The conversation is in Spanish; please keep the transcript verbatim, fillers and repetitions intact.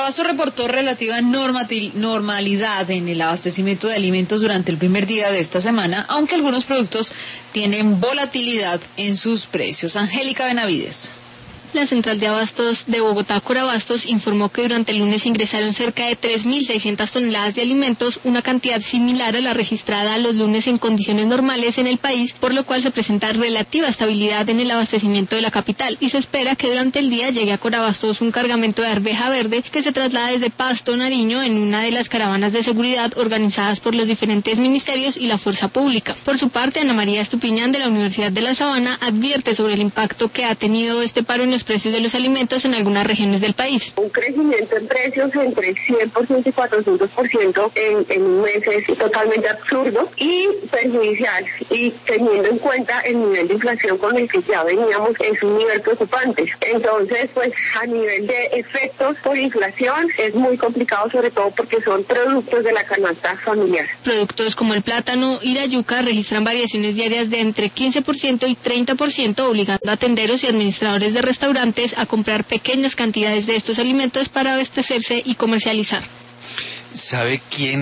Corabastos reportó relativa normalidad en el abastecimiento de alimentos durante el primer día de esta semana, aunque algunos productos tienen volatilidad en sus precios. Angélica Benavides. La central de abastos de Bogotá, Corabastos, informó que durante el lunes ingresaron cerca de tres mil seiscientas toneladas de alimentos, una cantidad similar a la registrada los lunes en condiciones normales en el país, por lo cual se presenta relativa estabilidad en el abastecimiento de la capital, y se espera que durante el día llegue a Corabastos un cargamento de arveja verde que se traslada desde Pasto, Nariño, en una de las caravanas de seguridad organizadas por los diferentes ministerios y la fuerza pública. Por su parte, Ana María Estupiñán, de la Universidad de La Sabana, advierte sobre el impacto que ha tenido este paro en los precios de los alimentos en algunas regiones del país. Un crecimiento en precios entre cien por ciento y cuatrocientos por ciento en, en un mes es totalmente absurdo y perjudicial, y teniendo en cuenta el nivel de inflación con el que ya veníamos, es un nivel preocupante. Entonces, pues a nivel de efectos por inflación es muy complicado, sobre todo porque son productos de la canasta familiar. Productos como el plátano y la yuca registran variaciones diarias de entre quince por ciento y treinta por ciento, obligando a tenderos y administradores de restaurantes a comprar pequeñas cantidades de estos alimentos para abastecerse y comercializar. ¿Sabe quién